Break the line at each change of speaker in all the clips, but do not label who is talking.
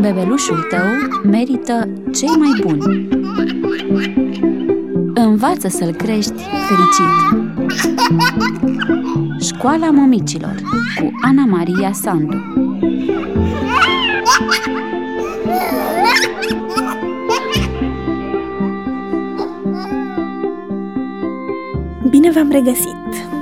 Bebelușul tău merită cei mai buni. Învață să-l crești fericit. Școala Mămicilor cu Ana Maria Sandu.
Bine v-am regăsit!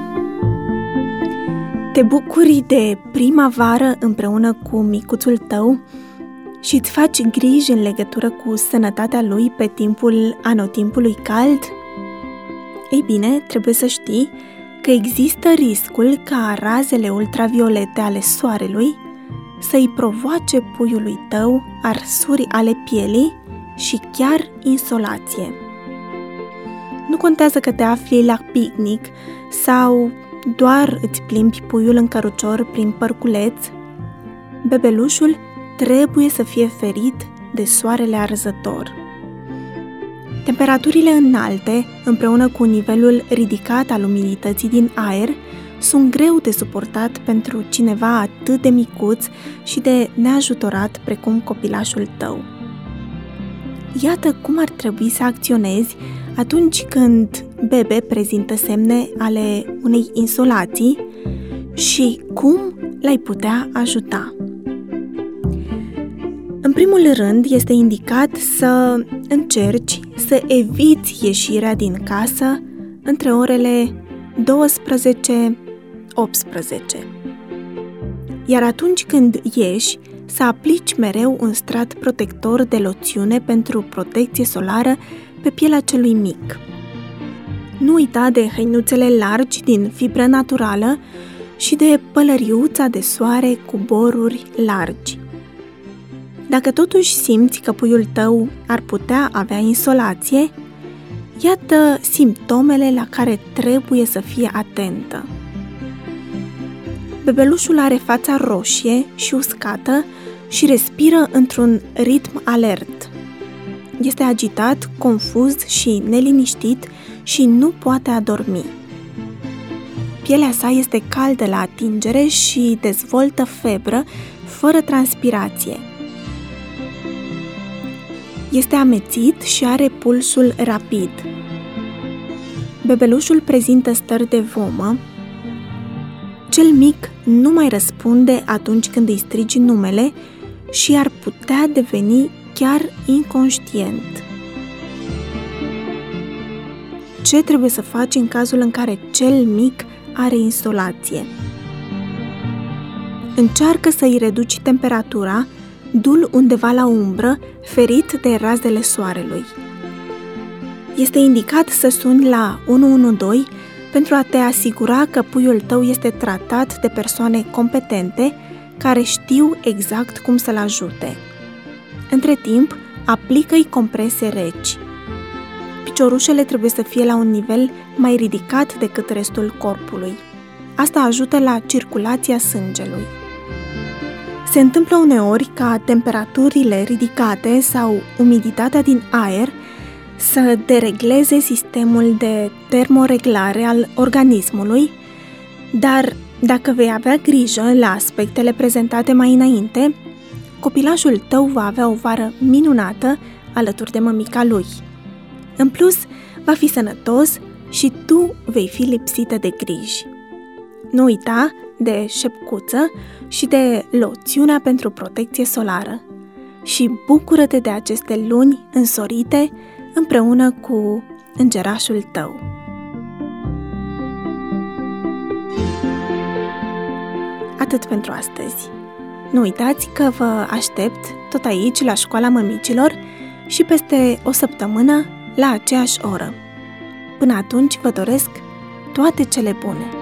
Te bucuri de primăvară împreună cu micuțul tău și îți faci griji în legătură cu sănătatea lui pe timpul anotimpului cald? Ei bine, trebuie să știi că există riscul ca razele ultraviolete ale soarelui să-i provoace puiului tău arsuri ale pielii și chiar insolație. Nu contează că te afli la picnic sau doar îți plimbi puiul în cărucior prin parculeț, bebelușul trebuie să fie ferit de soarele arzător. Temperaturile înalte, împreună cu nivelul ridicat al umidității din aer, sunt greu de suportat pentru cineva atât de micuț și de neajutorat precum copilașul tău. Iată cum ar trebui să acționezi atunci când bebe prezintă semne ale unei insolații și cum l-ai putea ajuta. În primul rând, este indicat să încerci să eviți ieșirea din casă între orele 12-18. Iar atunci când ieși, să aplici mereu un strat protector de loțiune pentru protecție solară pe pielea celui mic. Nu uita de hăinuțele largi din fibră naturală și de pălăriuța de soare cu boruri largi. Dacă totuși simți că puiul tău ar putea avea insolație, iată simptomele la care trebuie să fie atentă. Bebelușul are fața roșie și uscată și respiră într-un ritm alert. Este agitat, confuz și neliniștit și nu poate adormi. Pielea sa este caldă la atingere și dezvoltă febră fără transpirație. Este amețit și are pulsul rapid. Bebelușul prezintă stări de vomă. Cel mic nu mai răspunde atunci când îi strigi numele și ar putea deveni chiar inconștient. Ce trebuie să faci în cazul în care cel mic are insolație? Încearcă să-i reduci temperatura, du-l undeva la umbră, ferit de razele soarelui. Este indicat să suni la 112 pentru a te asigura că puiul tău este tratat de persoane competente care știu exact cum să-l ajute. Între timp, aplică-i comprese reci. Piciorușele trebuie să fie la un nivel mai ridicat decât restul corpului. Asta ajută la circulația sângelui. Se întâmplă uneori ca temperaturile ridicate sau umiditatea din aer să deregleze sistemul de termoreglare al organismului, dar dacă vei avea grijă la aspectele prezentate mai înainte, copilașul tău va avea o vară minunată alături de mămica lui. În plus, va fi sănătos și tu vei fi lipsită de griji. Nu uita de șepcuță și de loțiunea pentru protecție solară și bucură-te de aceste luni însorite împreună cu îngerașul tău. Atât pentru astăzi. Nu uitați că vă aștept tot aici la Școala Mămicilor și peste o săptămână la aceeași oră. Până atunci vă doresc toate cele bune!